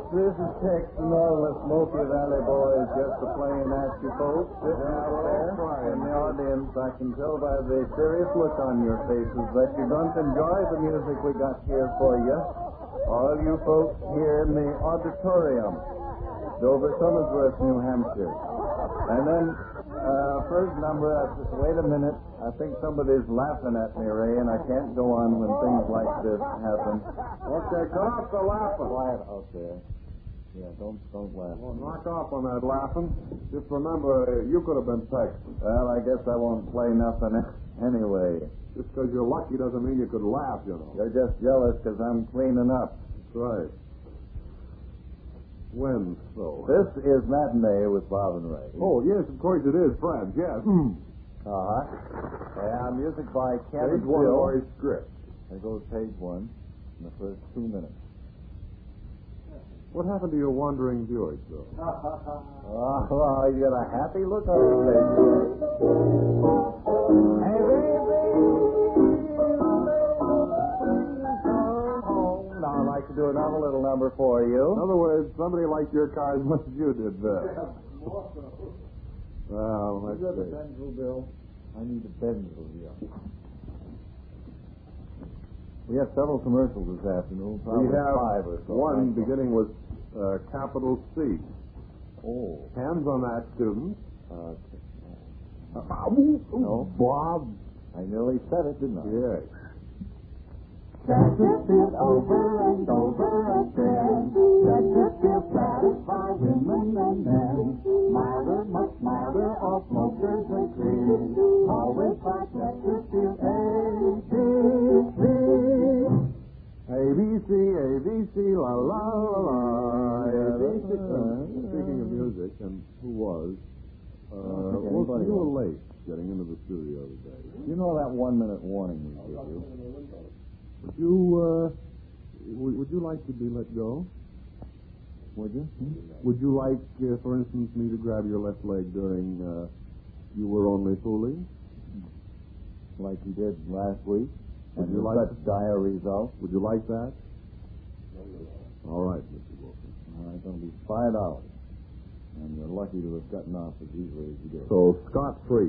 folks, this is Tex and all the Smoky Valley Boys just a playing at you folks. Sitting out there in the audience, I can tell by the serious look on your faces that you don't enjoy the music we got here for you. All you folks here in the auditorium, Dover, Somersworth, New Hampshire. And then, first number, wait a minute. I think somebody's laughing at me, Ray, and I can't go on when things like this happen. Okay, cut off the laughing. Quiet out there. Yeah, don't laugh. Well, knock off on that laughing. Just remember, you could have been texted. Well, I guess I won't play nothing anyway. Just because you're lucky doesn't mean you could laugh, you know. You're just jealous because I'm cleaning up. That's right. When so? This is Matinee with Bob and Ray. Oh, yes, of course it is, friends, yes. Uh-huh. Yeah, music by Kevin Page 1 Hill. of our script. There goes page 1 in the first 2 minutes. What happened to your wandering Buick, though? Oh, you got a happy look on your face. Hey, baby, now I'd like to do another little number for you. In other words, somebody liked your car as much as you did, Well, let's You got a see. pencil, Bill? I need a pencil, yeah. We have several commercials this afternoon. Probably We have 5 or so. one beginning with capital C. Oh. Hands on that, student. No. Bob. I nearly said it, didn't I? Yes. Chesterfield over and over again. Chesterfield satisfied women and men. Milder, much milder, all smokers agree. Always by Chesterfield ABC. ABC, la la la la. Yeah, Speaking of music, and who was, think well, anybody you were was. late getting into the studio today. You know that 1 minute warning we give you? Would you like to be let go? Would you? Would you like, for instance, me to grab your left leg during You Were Only Fooling? Like you did last week? Would And you with like such dire results? Would you like that? All right, Mr. Wilson. All right, that'll be $5. And you're lucky to have gotten off as easily as you did. So, scot-free.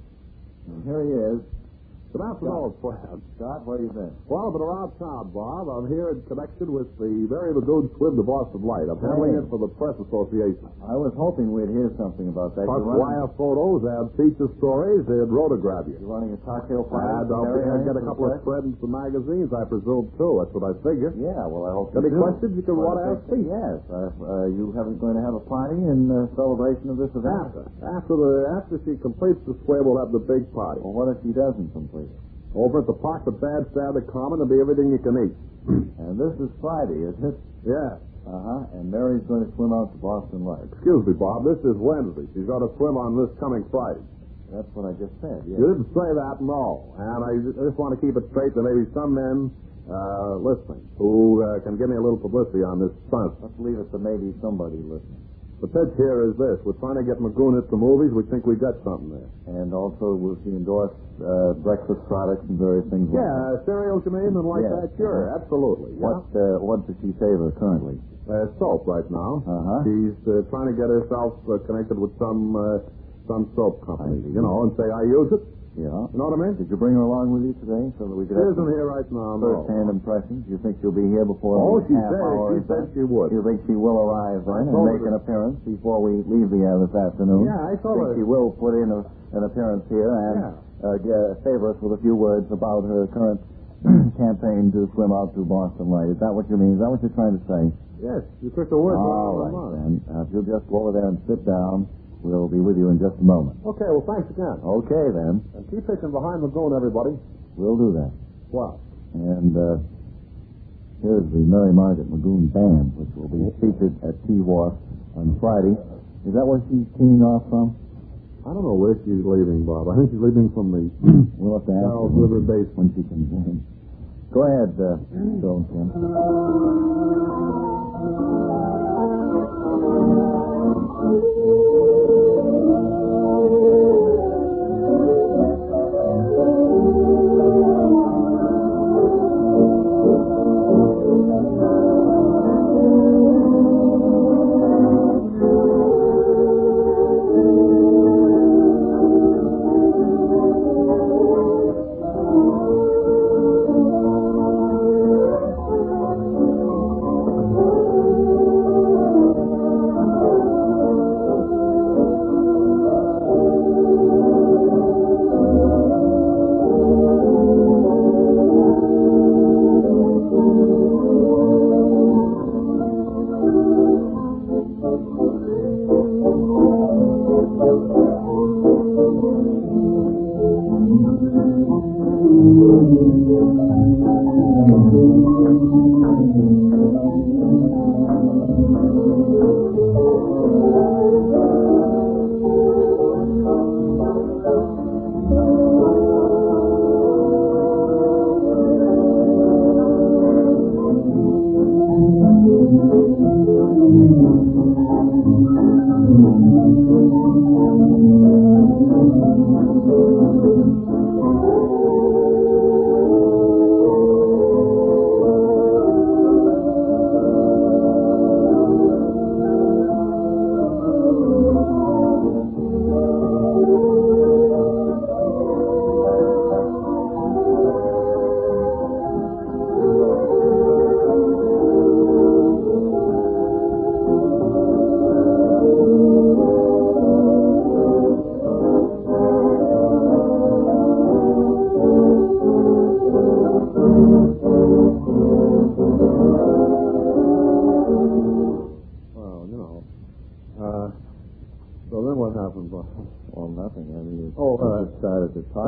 And here he is. Good afternoon, friends. Scott, what do you think? Well, I've been around town, Bob. I'm here in connection with the Mary Lagoon Swim to Boston Light. I'm handling it for the Press Association. I was hoping we'd hear something about that. Plus You're running, wire photos and feature stories and rotograph you. you're running a cocktail party? And I'll get a couple of spreads for magazines, I presume, too. That's what I figure. Yeah, well, I hope Any you do. questions you can want to ask me? Yes. You going to have a party in celebration of this event? After she completes the swim, we'll have the big party. Well, what if she doesn't complete it? Over at the park, the bandstand, the common, there'll be everything you can eat. And this is Friday, isn't it? Yeah. Uh-huh. And Mary's going to swim out to Boston Light. Excuse me, Bob. This is Wednesday. She's got to swim on this coming Friday. That's what I just said, yes. You didn't say that, no. And I just want to keep it straight that maybe some men listening who can give me a little publicity on this stunt. Let's leave it to maybe somebody listening. The pitch here is this. We're trying to get Magoon at the movies. We think we got something there. And also, will she endorse breakfast products and various things like that? Yeah, cereals, you mean, and like Yes. that? Sure, absolutely. Yeah. What does she favor currently? Soap right now. Uh-huh. She's trying to get herself connected with some soap company, I see. and say, I use it. Yeah. You know what I mean? Did you bring her along with you today so that we could She have isn't some here right now, no. first-hand impressions? You think she'll be here before Oh, the she half said. hour? She is said that? she would. You think she will arrive then and told make her an appearance before we leave the air this afternoon? Yeah, I told think her. she will put in an appearance here and favor us with a few words about her current campaign to swim out to Boston Light. Is that what you mean? Is that what you're trying to say? Yes, you took the word. All right, then. If you'll just go over there and sit down, we'll be with you in just a moment. Okay, well, thanks again. Okay, then. And keep pitching behind Magoon, everybody. We'll do that. Wow. And here's the Mary Margaret Magoon Band, which will be featured at T-Wharf on Friday. Is that where she's keying off from? I don't know where she's leaving, Bob. I think she's leaving from the We'll have to ask Charles her River Basin. when she comes in. Go ahead, Phil and Kim.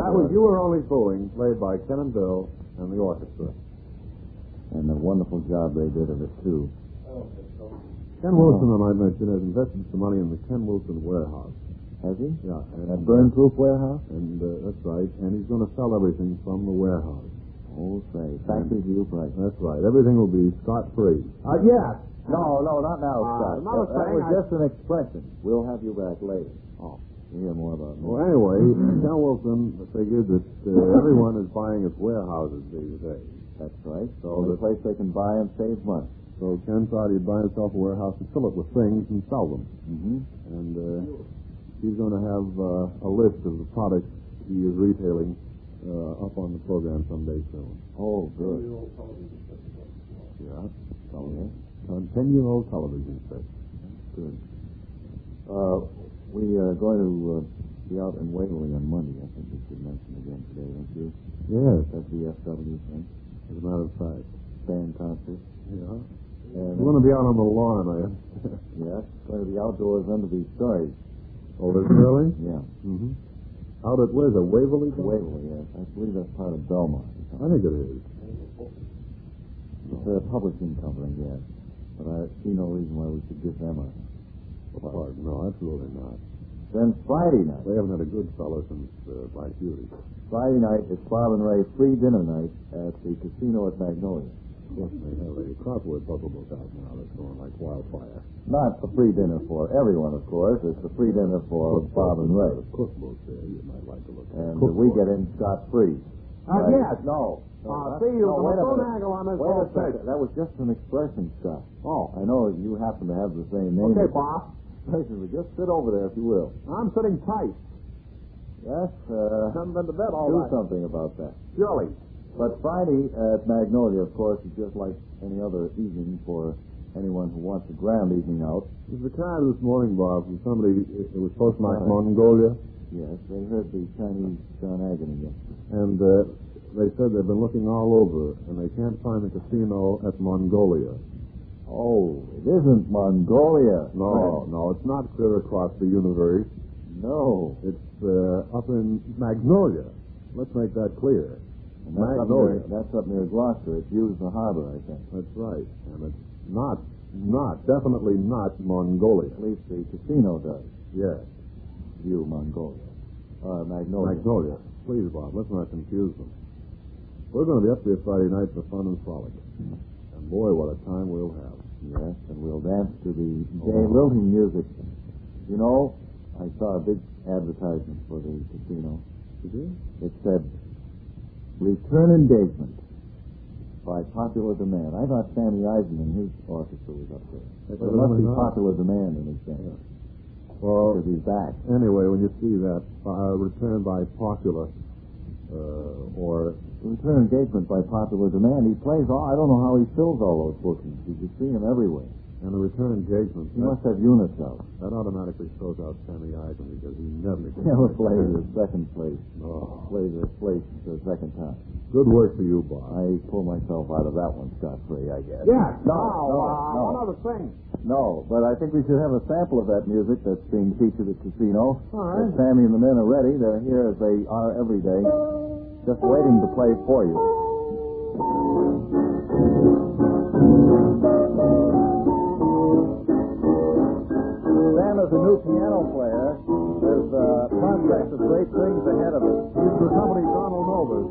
That was You Were Only Fooling, played by Ken and Bill and the orchestra. And a wonderful job they did of it, too. Ken Wilson, I might mention, has invested some money in the Ken Wilson warehouse. Has he? Yeah. That burn-proof warehouse? And that's right. And he's going to sell everything from the warehouse. Oh, say. Factory to you price. That's right. Everything will be scot-free. Yes. No, not now, Scott. another That thing, was just an expression. We'll have you back later. Oh, you'll hear more about me. Well, anyway, Ken Wilson figured that everyone is buying at warehouses these days. That's right. So the place they can buy and save money. So Ken thought he'd buy himself a warehouse and fill it with things and sell them. Mm-hmm. And he's going to have a list of the products he is retailing up on the program someday soon. Oh, good. Yeah. On 10-year-old television set. Good. We are going to be out in Waverly on Monday. I think we should mention again today, don't you? Yes. That's the FW thing. As a matter of fact. Band concert. Yeah. And We're going to be out on the lawn, are you? yes, it's going to be outdoors under these stars. Oh, is it really? Yeah. Mm-hmm. Out at, where's it, Waverly? Waverly, yes. I believe that's part of Belmont. I think it is. It's a publishing company, yes. But I see no reason why we should give them a part. No, absolutely not. Then Friday night. They haven't had a good fellow since Black Beauty. Friday night, it's Bob and Ray free dinner night at the casino at Magnolia. Of course, they have a crossword puzzle book out now that's going like wildfire. Not a free dinner for everyone, of course. It's a free dinner for Bob and Ray. The cookbook there, you might like to look at. And we get in scot-free. Yes. No. See, you wait a don't minute. angle on this Wait whole a second. That was just an expression, Scott. Oh. I know you happen to have the same name. Okay, Bob. Just sit over there, if you will. I'm sitting tight. Yes, Haven't been to bed all do night. something about that. Surely. But Friday at Magnolia, of course, is just like any other evening for anyone who wants a grand evening out. There's a card this morning, Bob, from somebody. It was postmarked Mongolia. Yes, they heard the Chinese John Agony yesterday. And they said they've been looking all over, and they can't find the casino at Mongolia. Oh, it isn't Mongolia. No, it's not clear across the universe. No. It's up in Magnolia. Let's make that clear. And Magnolia. That's up near Gloucester. It's used the harbor, I think. That's right. And it's definitely not Mongolia. At least the casino does. Yes. View Mongolia. Magnolia. Magnolia. Please, Bob, let's not confuse them. We're going to be up there Friday night for fun and frolic. And boy, what a time we'll have. Yes, and we'll dance to the gay lilting music. You know, I saw a big advertisement for the casino. Did you? It said, return engagement by popular demand. I thought Sammy Eisen and his orchestra was up there. But there must be popular demand in his band. Yeah. Well, because he's back. Anyway, when you see that, return by popular, or return engagement by popular demand, he plays all, I don't know how he fills all those bookings. You can see him everywhere. and the return engagement. He must have units out. That automatically throws out Sammy Eisen because he never gets Never plays the second place. Oh. Plays the place the second time. Good work for you, Bob. I pull myself out of that one scot-free, I guess. Yeah, No. one other thing. No, but I think we should have a sample of that music that's being featured at Casino. All right. If Sammy and the men are ready. They're here as they are every day, just waiting to play for you. Sam is a new piano player. There's prospects of great things ahead of him. He's for somebody Donald Novus.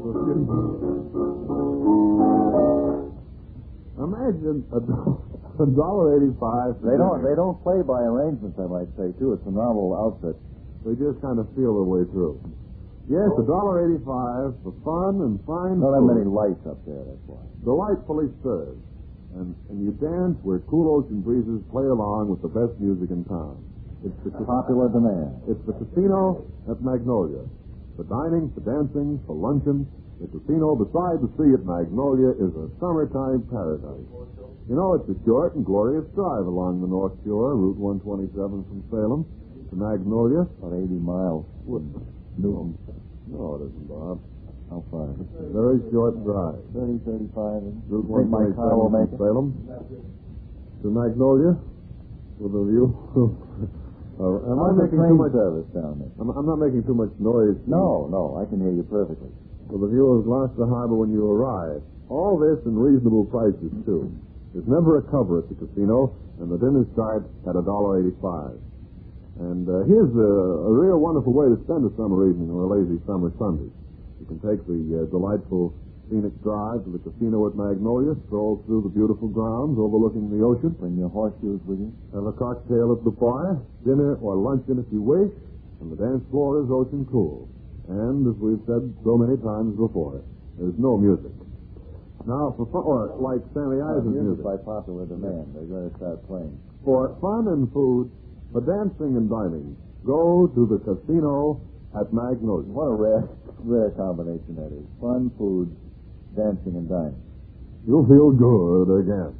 Imagine $1.85. They don't play by arrangements, I might say, too. It's a novel outfit. They just kind of feel their way through. Yes, $1.85 for fun and fine Not that food. many lights up there, that's why. Delightfully served. And you dance where cool ocean breezes play along with the best music in town. It's the Popular demand. It's the casino at Magnolia. For dining, for dancing, for luncheon, the casino beside the sea at Magnolia is a summertime paradise. You know, it's a short and glorious drive along the North Shore, Route 127 from Salem to Magnolia. About 80 miles. No, it isn't, Bob. How far? It's a very short drive. 30, 35. Route Think my 127 car will make from it? Salem to Magnolia with a view Am I How's the making train too much? service down there? I'm not making too much noise. No, I can hear you perfectly. For the view of Gloucester Harbor when you arrive. All this and reasonable prices, too. There's never a cover at the casino, and the dinners start at $1.85. And here's a real wonderful way to spend a summer evening or a lazy summer Sunday. You can take the delightful scenic drive to the casino at Magnolia, stroll through the beautiful grounds overlooking the ocean. Bring your horseshoes with you? Have a cocktail at the bar, dinner or luncheon if you wish, and the dance floor is ocean cool. And, as we've said so many times before, there's no music. Now, for fun, or like Sammy Eisen's music. By popular demand. They're going to start playing. For fun and food, for dancing and dining, go to the casino at Magnolia. What a rare combination that is. Fun, food, dancing, and dining. You'll feel good again.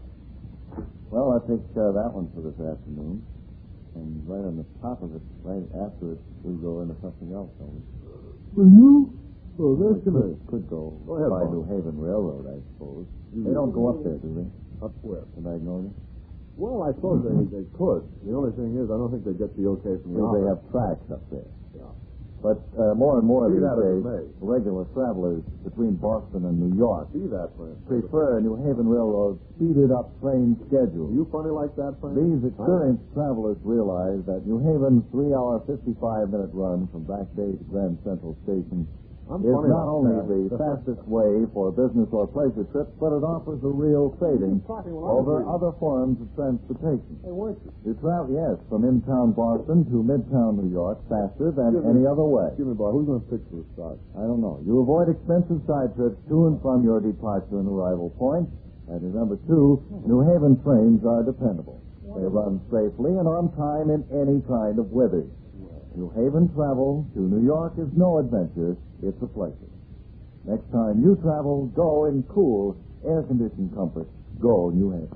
Well, I think that one for this afternoon. And right on the top of it, right after it, we go into something else, don't we? Will you? Oh, that's Could go Go ahead, by Bob. New Haven Railroad, I suppose. They don't go up there, do they? Up where? To Magnolia? Well, I suppose they could. The only thing is, I don't think they get the okay from the They office. have tracks up there. Yeah. But more and more See these that as days, it may. regular travelers between Boston and New York See that, Frank? prefer New Haven Railroad's speeded-up train schedule. You funny like that, Frank? These experienced travelers realize that New Haven's 3-hour, 55-minute run from Back Bay to Grand Central Station I'm is funny not like only that. the fastest way for business or pleasure trips, but it offers a real savings talking while I was over reading. other forms of transportation. Hey, weren't you? You travel, yes, from in-town Boston to midtown New York faster than Excuse me. any other way. Excuse me, Bob. Who's going to fix this start? I don't know. You avoid expensive side trips to and from your departure and arrival point. And remember, too, New Haven trains are dependable. They run safely and on time in any kind of weather. New Haven travel to New York is no adventure. It's a pleasure. Next time you travel, go in cool, air-conditioned comfort. Go New Haven.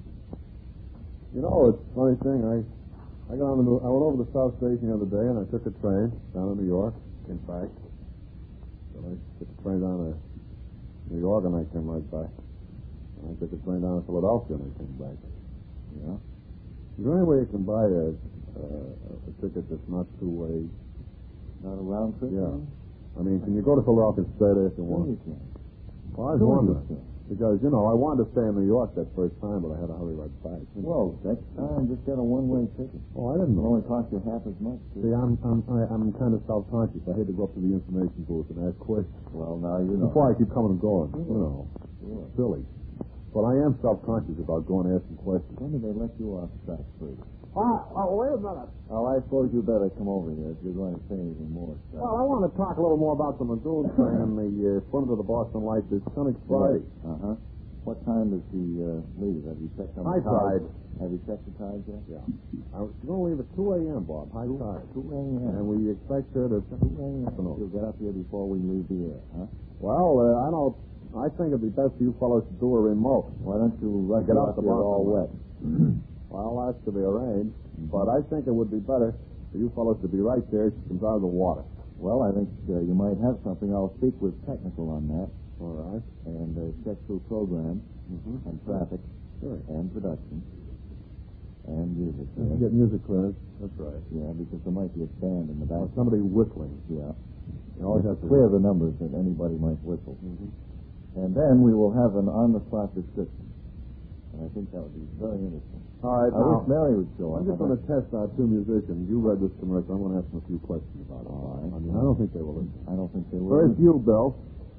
You know, it's a funny thing. I got on I went over to South Station the other day, and I took a train down to New York, in fact. So I took a train down to New York, and I came right back. And I took a train down to Philadelphia, and I came back. Yeah? Is there any way you can buy a ticket that's not two-way? Not a round trip? Yeah. I mean, can you go to Philadelphia straight if you Sure want? you can. Well, I was Sure you wondering. can. Because, you know, I wanted to stay in New York that first time, but I had to hurry right back. Well, next time, just get a one-way ticket. Oh, I didn't It'll know. only cost you half as much. See, I'm kind of self-conscious. I hate to go up to the information booth and ask questions. Well, now you know. Before I keep coming and going, you know, Sure. silly. But I am self-conscious about going and asking questions. When did they let you off track first? Wait a minute. Oh, I suppose you better come over here if you're going to say anything more. Well, I want to talk a little more about the Magoon train and the front of the Boston Light this coming Friday. Uh-huh. What time does he leave? Have you checked on High the tide? tide. Have you checked the tide yet? Yeah. I was going to leave at 2 a.m., Bob. High tide. 2 a.m. And we expect her to... 2 a.m. You'll get up here before we leave the air, huh? Well, I think it'd be best for you fellows to do a remote. Why don't you rush Get out out the here Boston all Light. wet? Well, that's to be arranged. But I think it would be better for you fellows to be right there as she comes out of the water. Well, I think you might have something. I'll speak with technical on that All right. and check through program and traffic Sure. and production and music. You get music clearance. That's right. Yeah, because there might be a stand in the back. Or somebody whistling. Yeah. You always have to... Clear the numbers that anybody might whistle. And then we will have an on-the-spot description. And I think that would be very interesting. All right, I wish Mary would show up. I'm just going to test our two musicians. You read this commercial. I'm going to ask them a few questions about it. All right. I mean, I don't think they will listen. I don't think they will. First, you, Bill.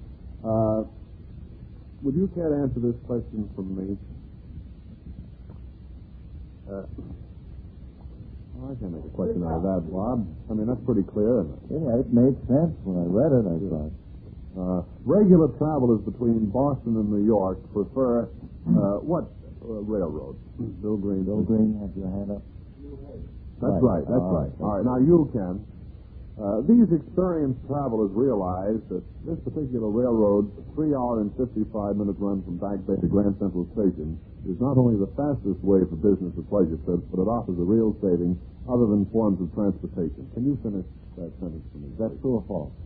Would you care to answer this question from me? I can't make a question out of that, Bob. I mean, that's pretty clear, isn't it? Yeah, it made sense when I read it, I thought. Regular travelers between Boston and New York prefer what railroad? Bill Green. Bill Green, have your hand up? That's right. That's right. All right. Now you can. These experienced travelers realize that this particular railroad's 3-hour and 55-minute run from Back Bay to Grand Central Station is not only the fastest way for business or pleasure trips, but it offers a real saving other than forms of transportation. Can you finish that sentence for me? Is that true or false?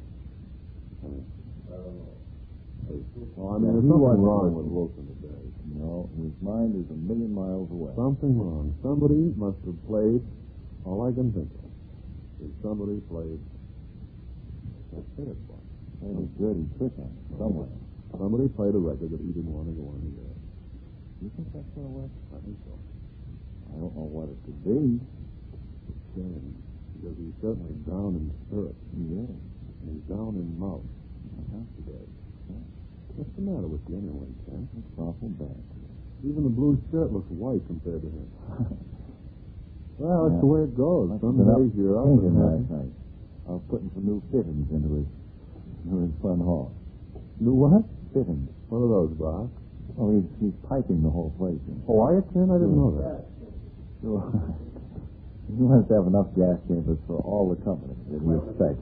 Well, I mean, there's something wrong with Wilson today. No, his mind is a million miles away. Something wrong. Somebody must have played a All I can think of is somebody played that tennis ball. Played a dirty trick on it somewhere. Somebody played a record that he didn't want to go on the air. You think that's what it was? I think so. I don't know what it could be. It's a shame, because he's certainly down in spirit. Yeah. And he's down in mouth today. What's the matter with you anyway, Ken? It's awful bad. Even the blue shirt looks white compared to him. Well, that's Yeah. the way it goes. Some Been up days you're up painting and last night. I was putting some new fittings into his front hall. New what? Fittings. What are those, Bob? Oh, he's piping the whole place. Oh, are you, Ken? I didn't know that. So, he wants to have enough gas chambers for all the company that he expects.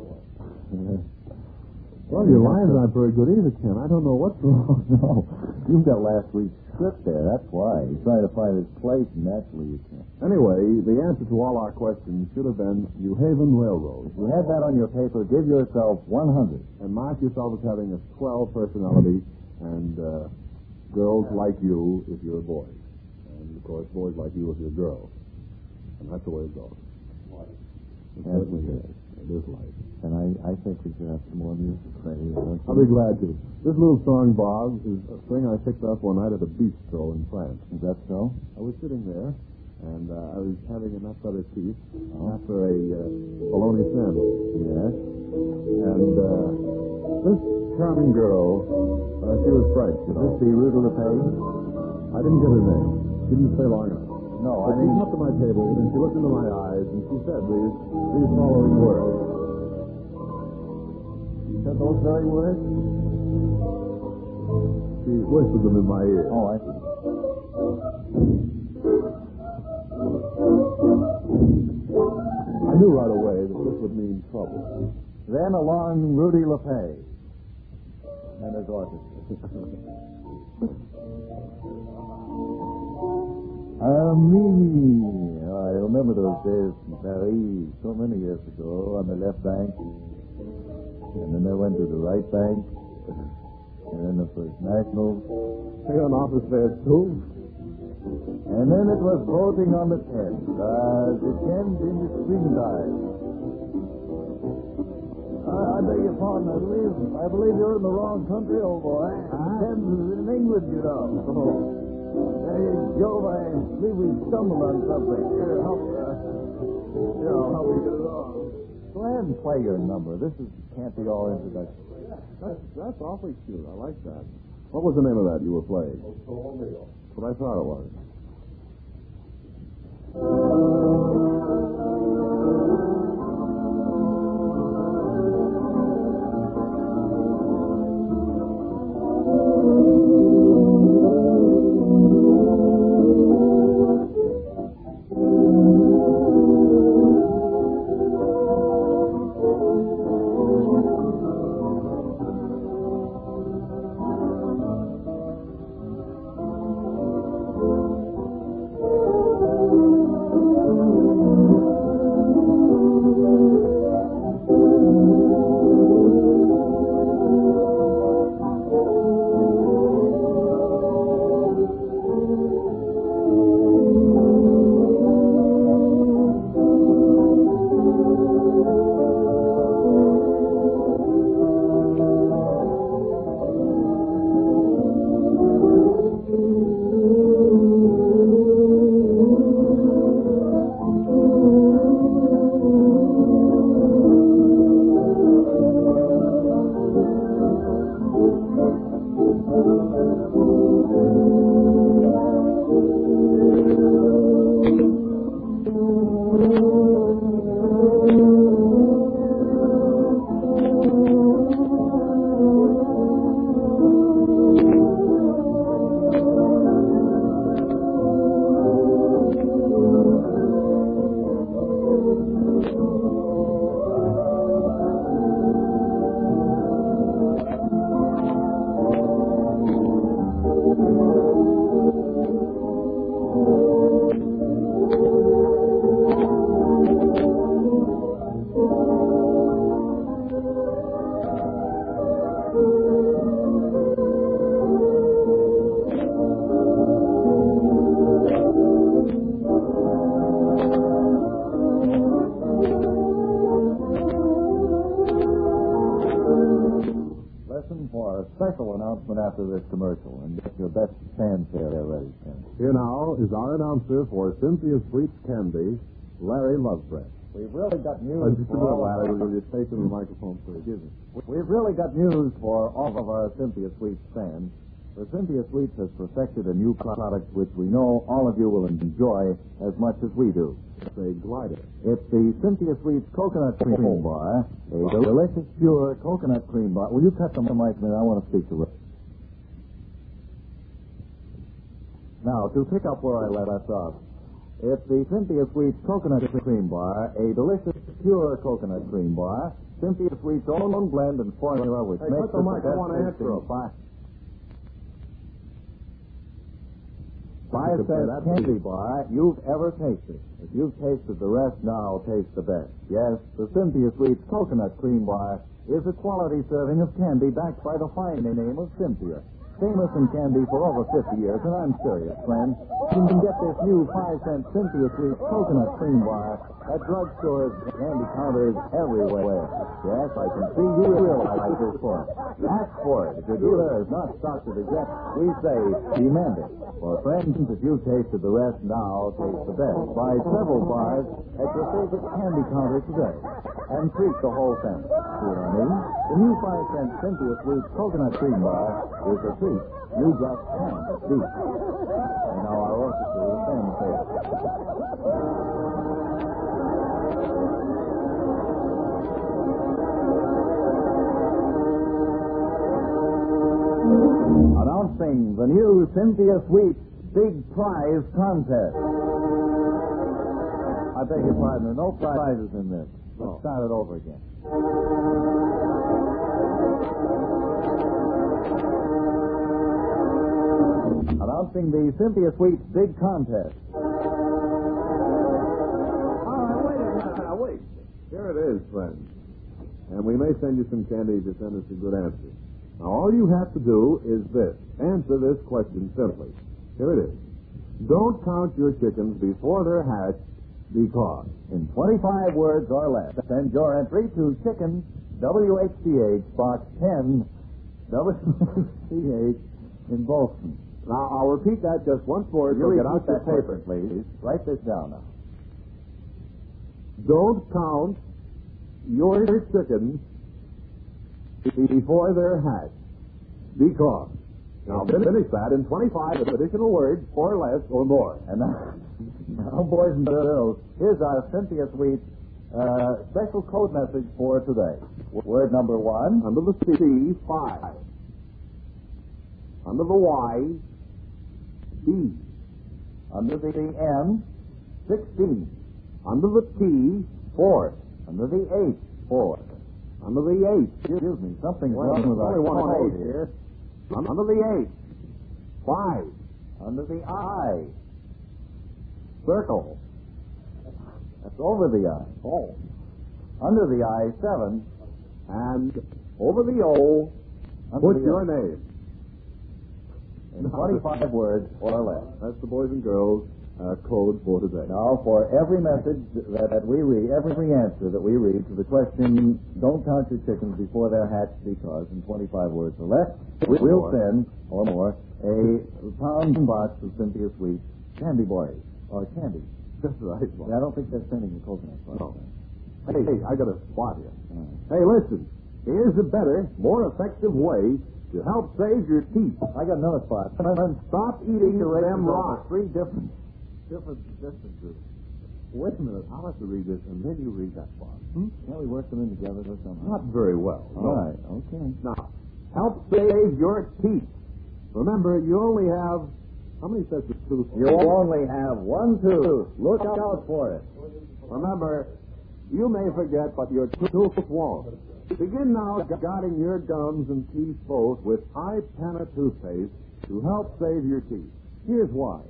Well, your lines aren't very good either, Ken. I don't know what's wrong. No, you've got last week's script there. That's why. He's trying to find his place, and naturally you can't. Anyway, the answer to all our questions should have been New Haven Railroad. If you have that on your paper, give yourself 100. And mark yourself as having a swell personality, and girls like you if you're a boy. And, of course, boys like you if you're a girl. And that's the way it goes. It certainly is. It is life. And I think we should have some more music, Freddie. I'll be glad to. This little song, Bob, is a thing I picked up one night at a bistro in France. Is that so? I was sitting there, and I was having a nut butter tea after a bologna sandwich. Yes. And this charming girl, she was French, you know. This be Rue de la Paix? I didn't get her name. She didn't stay long enough. No, But she came up to my table, and she looked into my eyes, and she said these following words. She said those very words? She whispered them in my ear. Oh, I see. I knew right away that this would mean trouble. Then along Rudy LePay and his orchestra. Mimi. I remember those days in Paris so many years ago on the left bank. And then I went to the right bank. And then the First National. They on office there, too. And then it was voting on the 10th. The 10th in the springtime. I beg your pardon. I believe you're in the wrong country, old boy. The 10th is in England, you know. Hey, Jove, I believe we stumbled on something. Here, help me get it on. Go ahead and play your number. This can't be all introduction. That's awfully cute. I like that. What was the name of that you were playing? That's what I thought it was. listen for a special announcement after this commercial and get your best fanfare ready, Ken. Here now is our announcer for Cynthia Sweet's Candy, Larry Lovebreath. We've really got news for Larry, will you take the microphone, please? Excuse me. We've really got news for all of our Cynthia Sweets fans. For Cynthia Sweets has perfected a new product which we know all of you will enjoy as much as we do. It's a glider. It's the Cynthia Sweets Coconut Cream Bar, a delicious, pure coconut cream bar. Will you cut the mic a minute? I want to speak to Rick. Now, to pick up where I left off, it's the Cynthia Sweets Coconut Cream Bar, a delicious, pure coconut cream bar. Cynthia Sweets' own blend and formula which makes cut the mic. I want to tasting answer him. 5-cent candy bar you've ever tasted. If you've tasted the rest, now taste the best. Yes, the Cynthia Sweets Coconut Cream Bar is a quality serving of candy backed by the fine name of Cynthia. Famous in candy for over 50 years, and I'm serious, friends. You can get this new 5-cent Cynthia Sweets Coconut Cream Bar at drugstores, candy counters, everywhere. Yes, I can see you realize this point. Ask for it. If your dealer has not stocked it yet, we say demand it. For friends, if you've tasted the rest, now taste the best. Buy several bars at your favorite candy counter today and treat the whole family. See what I mean? The new 5-cent Cynthia Sweets Coconut Cream Bar is a treat you just can't beat. And now our orchestra will stand for announcing the new Cynthia Sweets Big Prize Contest. I beg your pardon, there are no prizes in this. Let's start it over again. Announcing the Cynthia Sweets Big Contest. Wait. Here it is, friends. And we may send you some candy if you send us a good answer. Now, all you have to do is this. Answer this question simply. Here it is. Don't count your chickens before they're hatched because. In 25 words or less, send your entry to Chicken, WHCH, Box 10, WHCH in Boston. Now, I'll repeat that just once more. You get out that your paper, please. Write this down now. Don't count your chickens before they're hatched because. Now, finish that in 25 additional words or less or more. And now, boys and girls, here's our Cynthia Sweets special code message for today. Word number 1. Under the C, 5. Under the Y, B. Under the M, 16. Under the T, 4. Under the H, 4. Under the H. Excuse me, something's wrong with our code here. Under the H, 5. Under the I, Circle. that's over the I. Oh. Under the I, 7. And over the O, Under put the your O. name. In 25 words or less. That's the boys and girls code for today. Now, for every message that we read, every answer that we read to the question, don't count your chickens before they're hatched because, in 25 words or less, we'll send, or more, a pound box of Cynthia Sweets candy bars, or candy. Just right. Yeah, I don't think they're sending the coconut bars. No. Hey, I got a spot here. Hey, listen. Here's a better, more effective way to help save your teeth. I got another spot. Stop eating them rocks. 3 different distances. Wait a minute. I'll have to read this, and then you read that part. Can't we work them in together or something? Not very well. All right, okay. Now, help save your teeth. Remember, you only have... How many sets of tooth? You only have 1 tooth. Look out for it. Remember, you may forget, but your tooth won't. Begin now guarding your gums and teeth both with iPenna toothpaste to help save your teeth. Here's why.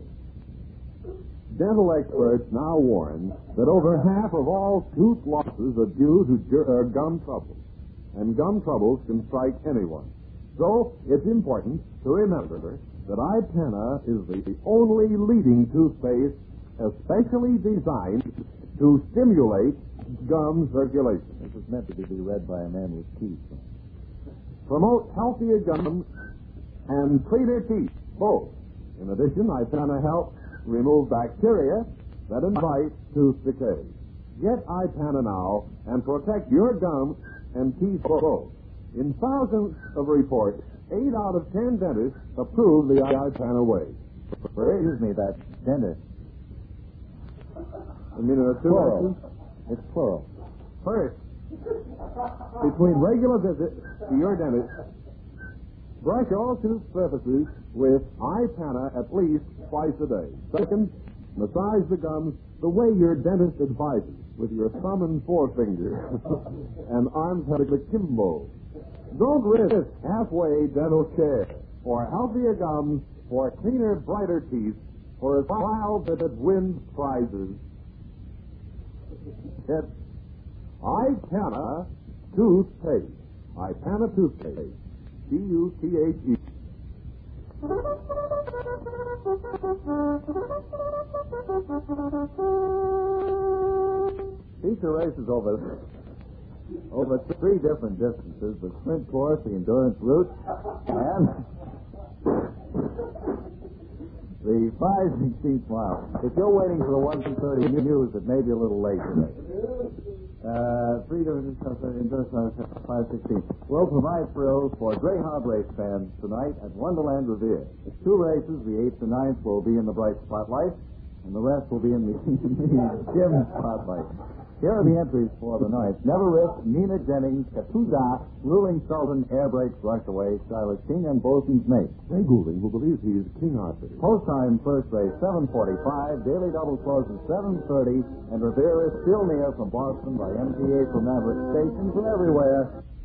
Dental experts now warn that over half of all tooth losses are due to gum troubles. And gum troubles can strike anyone. So it's important to remember that iPenna is the only leading toothpaste especially designed to stimulate gum circulation. This is meant to be read by a man with teeth. promote healthier gums and cleaner teeth, both. In addition, iPana helps remove bacteria that invite tooth decay. Get iPana now and protect your gums and teeth both. In thousands of reports, 8 out of 10 dentists approve the iPana way. Excuse me, that dentist. I mean, there are two Plural. X's. It's plural. First, between regular visits to your dentist, brush all tooth surfaces with iPana at least twice a day. Second, massage the gums the way your dentist advises, with your thumb and forefinger and arms held akimbo. Don't risk halfway dental care. For healthier gums, for cleaner, brighter teeth, for a smile that wins prizes, it's iPana Toothpaste. iPana Toothpaste. Toothpaste. Feature races over 3 different distances: the sprint course, the endurance route, and the 5/16 mile. If you're waiting for the 1 from 30 news, it may be a little late today. 3 different endurance 5/16 will provide thrills for Greyhound race fans tonight at Wonderland Revere. It's 2 races. The 8th and 9th will be in the bright spotlight, and the rest will be in the dim spotlight. Here are the entries for the night. Never Risk, Nina Jennings, Katuza, Ruling Sultan, Air Brakes, Rushaway, Silas King, and Bosun's Mate. Ray Goulding, who believes he's King Arthur. Post time, first race, 7:45. Daily double closes 7:30. And Revere is still near from Boston by MTA from Maverick stations and everywhere.